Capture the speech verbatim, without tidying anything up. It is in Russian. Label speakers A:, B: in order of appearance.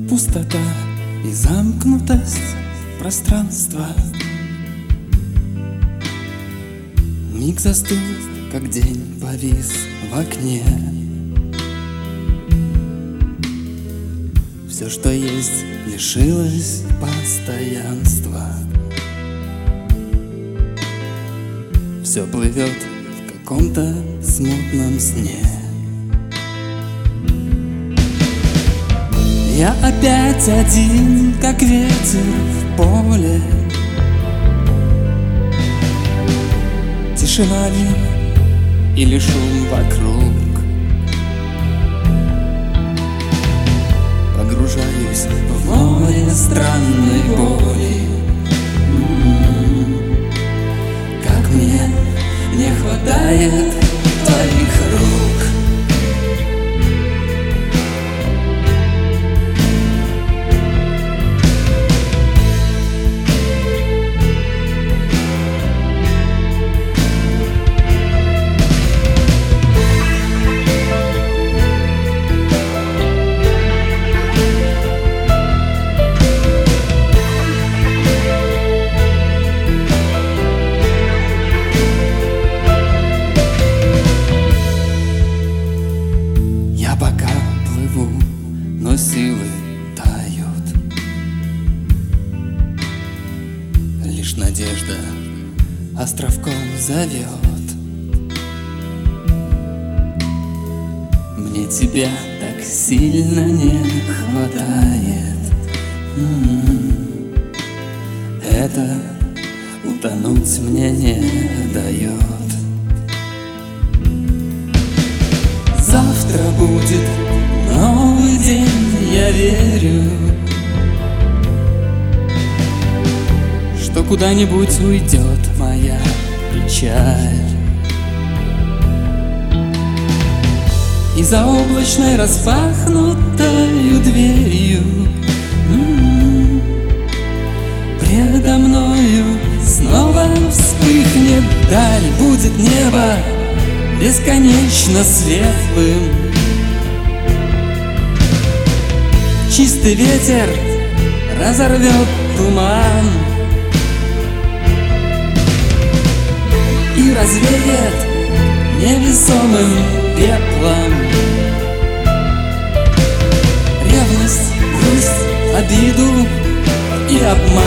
A: Пустота и замкнутость пространства. Миг застыл, как день повис в окне. Все, что есть, лишилось постоянства. Все плывет в каком-то смутном сне. Я опять один, как ветер в поле. Тишина ли или шум вокруг? Погружаюсь в море странной боли. М-м-м. Как мне не хватает твоих рук. Пока плыву, но силы тают. Лишь надежда островком зовет. Мне тебя так сильно не хватает. М-м-м. Это утонуть мне не дает. Завтра будет новый день, я верю, что куда-нибудь уйдет моя печаль. И за облачной распахнутою дверью м-м, предо мною снова вспыхнет даль. Будет небо бесконечно светлым. Чистый ветер разорвет туман и развеет невесомым пеплом ревность, грусть, обиду и обман.